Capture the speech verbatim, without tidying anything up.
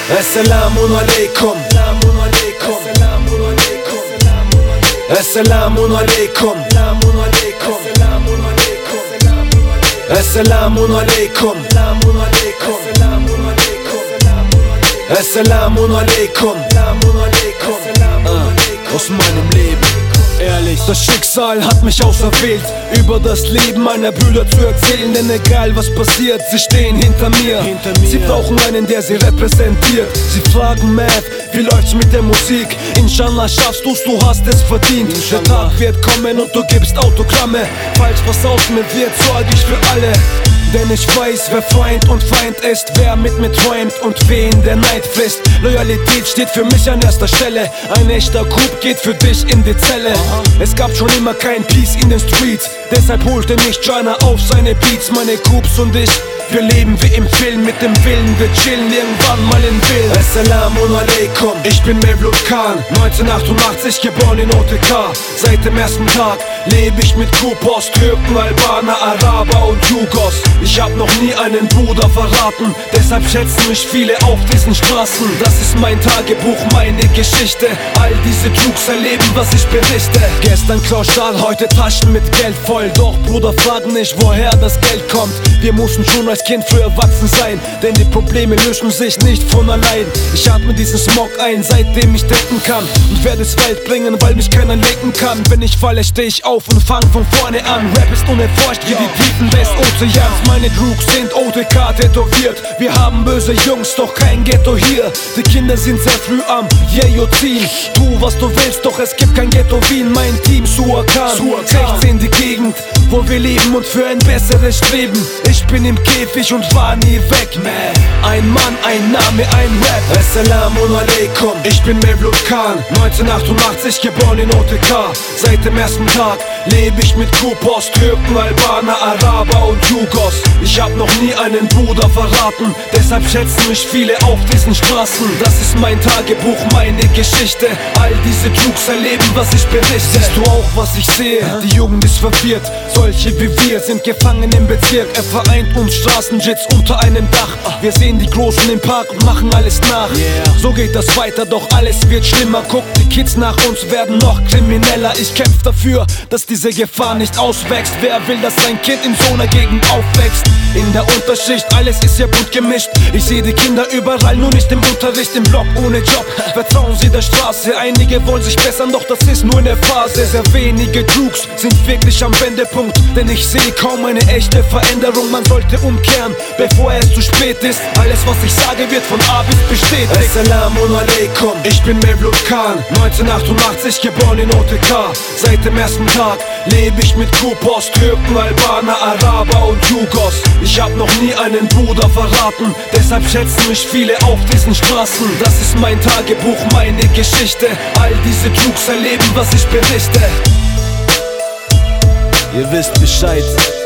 Assalamun alaikum. Assalamun alaikum. Assalamun alaikum. Assalamun alaikum. Aus meinem Leben, ehrlich, das Schicksal hat mich auserwählt, über das Leben meiner Brüder zu erzählen. Denn egal was passiert, sie stehen hinter mir, hinter mir. Sie brauchen einen, der sie repräsentiert. Sie fragen Math, wie läuft's mit der Musik? Inshallah schaffst du's, du hast es verdient. Inshallah. Der Tag wird kommen und du gibst Autogramme. Falls was aus mir wird, sorg ich für alle. Denn ich weiß, wer Freund und Feind ist, wer mit mir träumt und wen der Neid frisst. Loyalität steht für mich an erster Stelle. Ein echter Coup geht für dich in die Zelle. Es gab schon immer kein Peace in den Streets, deshalb holte mich Jana auf seine Beats. Meine Coups und ich, wir leben wie im Film mit dem Willen, wir chillen irgendwann mal in Will. Assalamun alaikum. Ich bin Mevlut Khan, neunzehnhundertachtundachtzig geboren in O T K. Seit dem ersten Tag lebe ich mit Kupos, Türken, Albaner, Araber und Jugos. Ich hab noch nie einen Bruder verraten, deshalb schätzen mich viele auf diesen Straßen. Das ist mein Tagebuch, meine Geschichte, all diese Trugs erleben, was ich berichte. Gestern Klauschal, heute Taschen mit Geld voll. Doch Bruder, frag nicht, woher das Geld kommt. Wir mussten schon als Kind früh erwachsen sein, denn die Probleme lösen sich nicht von allein. Ich atme diesen Smog ein, seitdem ich denken kann, und werde es weit bringen, weil mich keiner lenken kann. Wenn ich falle, steh ich auf und fang von vorne an. Rap ist unerforscht wie die Tiefen des Ozeans. Meine Drugs sind O T K tätowiert. Wir haben böse Jungs, doch kein Ghetto hier. Die Kinder sind sehr früh am Yeyo-Ziehen. Tu was du willst, doch es gibt kein Ghetto Wien. Mein Team Suakan, sechzehn die Gegend, wo wir leben und für ein besseres streben. Ich bin im Käfig und war nie weg. Ein Mann, ein Name, ein Rap. Assalamun alaikum. Ich bin Mevlut Khan, neunzehnhundertachtundachtzig geboren in O T K. Seit dem ersten Tag lebe ich mit Kupos, Türken, Albaner, Araber und Jugos. Ich hab noch nie einen Bruder verraten, deshalb schätzen mich viele auf diesen Straßen. Das ist mein Tagebuch, meine Geschichte, all diese Trugs erleben, was ich berichte. Siehst du auch, was ich sehe? Die Jugend ist verwirrt, solche wie wir sind gefangen im Bezirk. Er vereint uns Straßenjets unter einem Dach. Wir sehen die Großen im Park und machen alles nach. So geht das weiter, doch alles wird schlimmer. Guck, die Kids nach uns werden noch krimineller. Ich kämpf dafür, dass diese Gefahr nicht auswächst. Wer will, dass sein Kind in so einer Gegend aufwächst? In der Unterschicht, alles ist ja bunt gemischt. Ich sehe die Kinder überall, nur nicht im Unterricht, im Block ohne Job. Vertrauen sie der Straße, einige wollen sich bessern, doch das ist nur eine Phase. Sehr wenige Trugs sind wirklich am Wendepunkt, denn ich sehe kaum eine echte Veränderung. Man sollte umkehren, bevor es zu spät ist. Alles, was ich sage, wird von A bis bestätigt. Assalamun alaikum. Ich bin Mevlut Khan, neunzehnhundertachtundachtzig geboren in O T K. Seit dem ersten Tag lebe ich mit Kupos, Türken, Albaner, Araber und Jugos. Ich hab noch nie einen Bruder verraten, deshalb schätzen mich viele auf diesen Straßen. Das ist mein Tagebuch, meine Geschichte, all diese Trugs erleben, was ich berichte. Ihr wisst Bescheid.